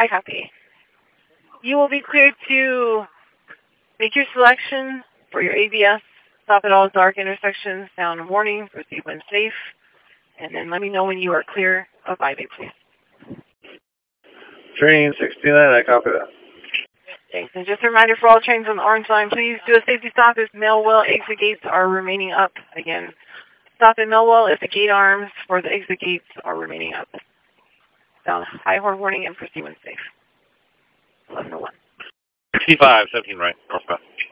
I copy. You will be cleared to make your selection for your ABS. Stop at all dark intersections. Sound warning. Proceed when safe. And then let me know when you are clear of IB, please. Train 69, I copy that. Thanks. And just a reminder for all trains on the orange line, please do a safety stop if Melwell exit gates are remaining up. Again, stop at Melwell if the gate arms for the exit gates are remaining up. Sound high horn warning and proceed when safe. 1101. 65, 17 right, northbound.